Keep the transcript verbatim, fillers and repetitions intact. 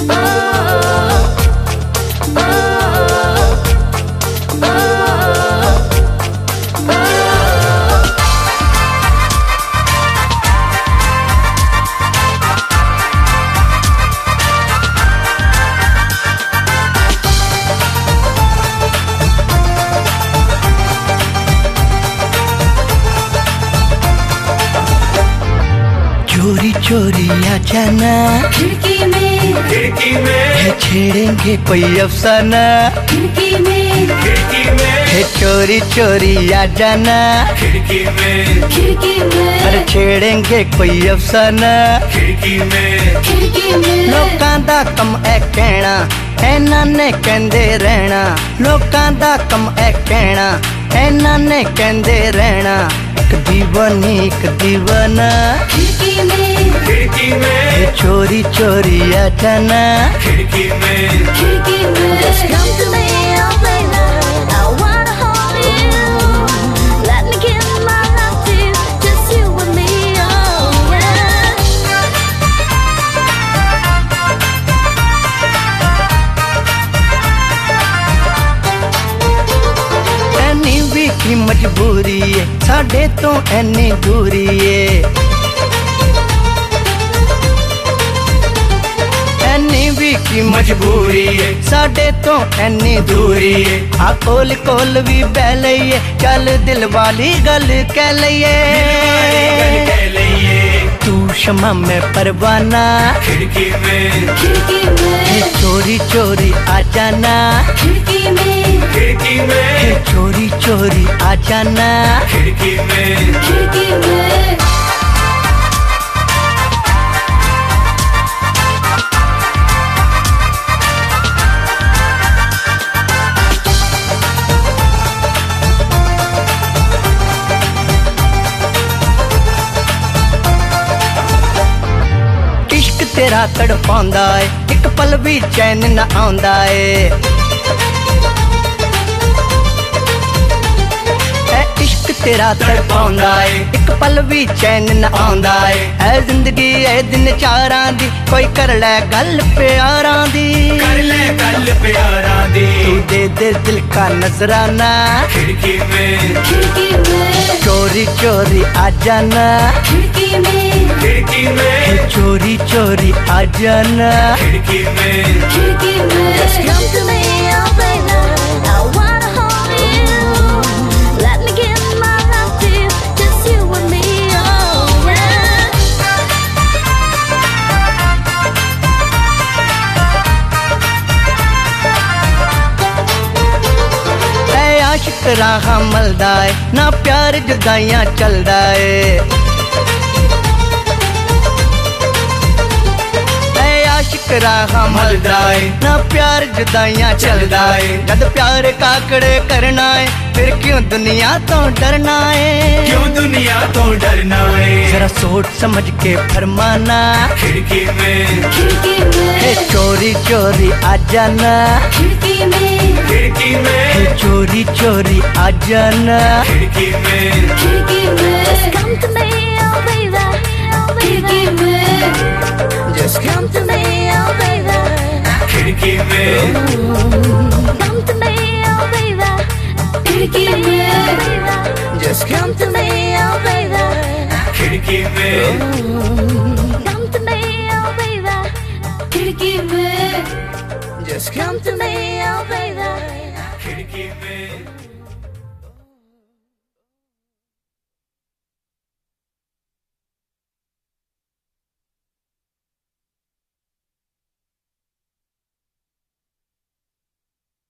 चोरी चोरी आ जाना खिड़की में, खिड़की में है छेड़ेंगे कोई अफसाना, खिड़की में, खिड़की में है चोरी चोरी आ जाना, खिड़की में खिड़की में, अरे छेड़ेंगे कोई अफसाना, खिड़की में खिड़की में। लोकां दा कम है कहना, इन्हां ने कहंदे रहना, लोकां दा कम है कहना, इन्हां ने कहंदे रहना, एक दीवानी एक दीवाना, खिड़की में, खिड़की में है चोरी चोरी आ जाना, खिड़की में खिड़की में। Just come to me, oh baby, I wanna hold you. Let me give my love to you, just you and me, oh yeah. ਐਨੀ ਵੀ ਕੀ ਮਜਬੂਰੀ ਏ ਸਾਡੇ ਤੋਂ ਐਨੀ ਦੂਰੀ ਏ, ਐਨੀ ਵੀ ਕੀ ਮਜਬੂਰੀ ਏ ਸਾਡੇ ਤੋਂ ਐਨੀ ਦੂਰੀ ਏ, ਆ ਕੋਲ ਕੋਲ ਵੀ ਬਹਿ ਲਈਏ, ਚੱਲ ਦਿਲ ਵਾਲੀ ਗੱਲ ਕਹਿ ਲਈਏ, कह लइए तू शमा मैं परवाना, खिड़की में, खिड़की में, हे चोरी चोरी आ जाना, खिड़की में, खिड़की हे में चोरी चोरी आ जाना, खिड़की में खिड़की में। तेरा तड़पांदा है एक पल भी चैन न आंदा है, ऐ इश्क तेरा तड़पांदा है एक पल भी चैन न आंदा है, ऐ जिंदगी ऐ दिन चारां दी कोई कर ले गल प्यारां दी, कर ले गल प्यारा दी, तू दे दे दिल का नजराना, खिड़की में, खिड़की में, चोरी चोरी आ जाना, खिड़की में, खिड़की में चोरी चोरी आ जाना, खिड़की में खिड़की में। Just come to me, oh baby, I wanna hold you. Let me give my love to you, just you and me, oh yeah. ऐ आशिक राह मलदा है ना प्यार जुदाइयां चलदा है, आशिक राह मलदा है ना प्यार जुदाइयां चलदा है, जद प्यार काकड़े करना है फिर क्यों दुनिया तो डरना है, क्यों दुनिया तो डरना है, जरा सोच समझ के फरमाना, खिड़की में, खिड़की में, हे चोरी चोरी आ जाना, खिड़की में, खिड़की में हे चोरी चोरी आ जाना, खिड़की में खिड़की में। Just come to me, oh baby, खिड़की में, just come to me, oh baby, खिड़की में come to me, oh baby, खिड़की में, just come to me, oh baby, खिड़की में come to me, oh baby, खिड़की में, just come to me, oh baby, खिड़की में